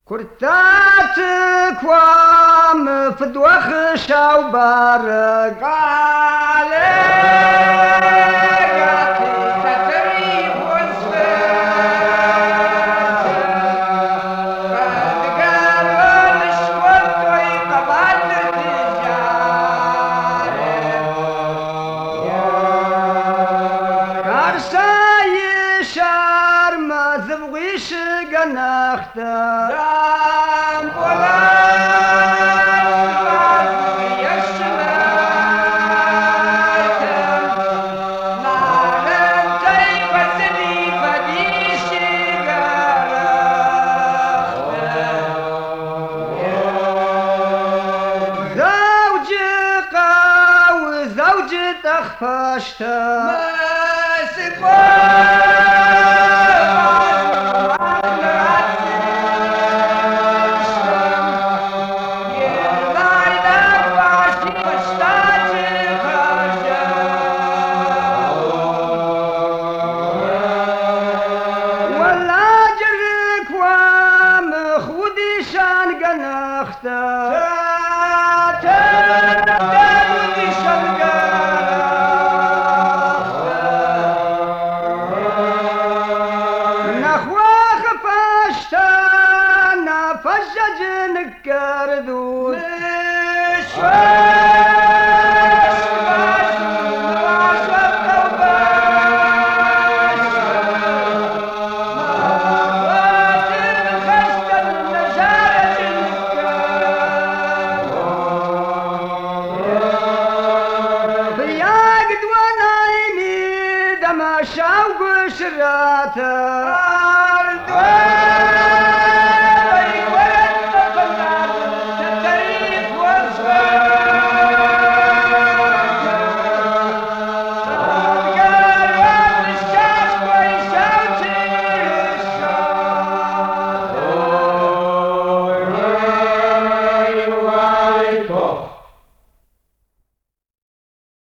كرتاتك وام فدوخ شاوبارك عليك تتريب وزفات فدقالوا لشوط ويقبات تجاري كارساي شارم ذبغيش قناخته تخفشته ما ولا جرك وام خودي شان قناخته كردود بياقد ونايمي دما شوق شراته